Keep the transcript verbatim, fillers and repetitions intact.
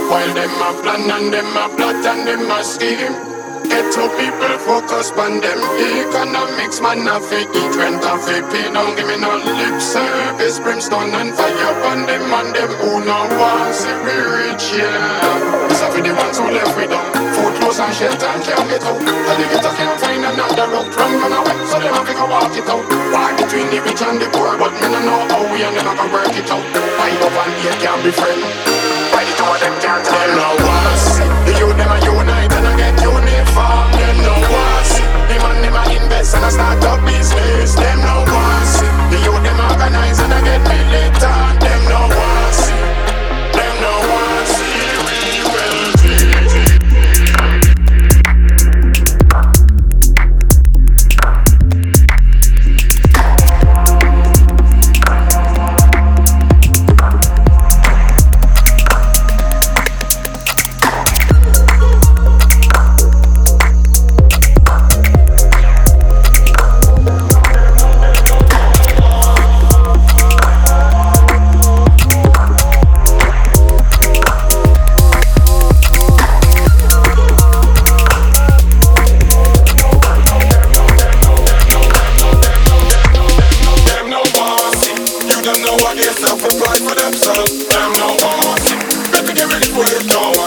While them a plan and them a plot and them a scheme. Get to people focus on them economics, man a fi eat rent a fi pay. Don't give me no lip service, brimstone and fire on them and them who no want see we rich, yeah. This a for the ones who left without food, clothes and shelter and can't get out. Alligator can't find another route, run run away, so them a fi go walk it out. War between the rich and the poor, but me no know how we and them a go work it out. Why love and hate can't be friend? Why the two of them can't tell? Them no want see the youth them a unite and a get uniform. Them no want see the man them a invest and a start up business. Them no want see the youth them organize and a get militant. Them no want see, them no want see we wealthy. Them no